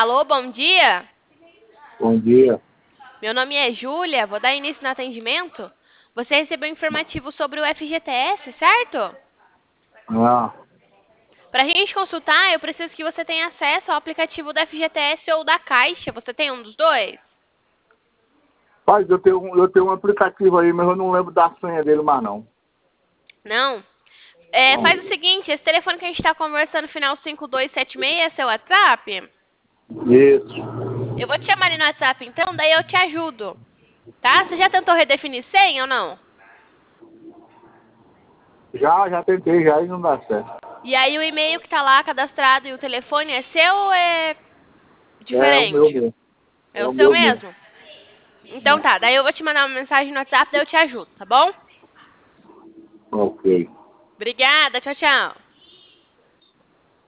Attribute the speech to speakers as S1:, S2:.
S1: Alô, bom dia.
S2: Bom dia.
S1: Meu nome é Júlia, vou dar início no atendimento. Você recebeu um informativo sobre o FGTS, certo?
S2: Ah,
S1: Para a gente consultar, eu preciso que você tenha acesso ao aplicativo do FGTS ou da Caixa. Você tem um dos dois?
S2: rapaz, eu tenho um aplicativo aí, mas eu não lembro da senha dele mais não.
S1: Não?
S2: Não.
S1: Faz o seguinte, esse telefone que a gente está conversando, final 5276, é seu WhatsApp?
S2: Isso.
S1: Eu vou te chamar ali no WhatsApp então, daí eu te ajudo. Tá? Você já tentou redefinir senha ou não?
S2: Já tentei já e não dá certo.
S1: E aí o e-mail que tá lá cadastrado e o telefone é seu ou é
S2: É o meu
S1: diferente?
S2: mesmo.
S1: É
S2: É
S1: o
S2: o
S1: seu
S2: meu mesmo.
S1: mesmo? Então tá, daí eu vou te mandar uma mensagem no WhatsApp, daí eu te ajudo, tá bom?
S2: Ok.
S1: Obrigada, tchau, tchau.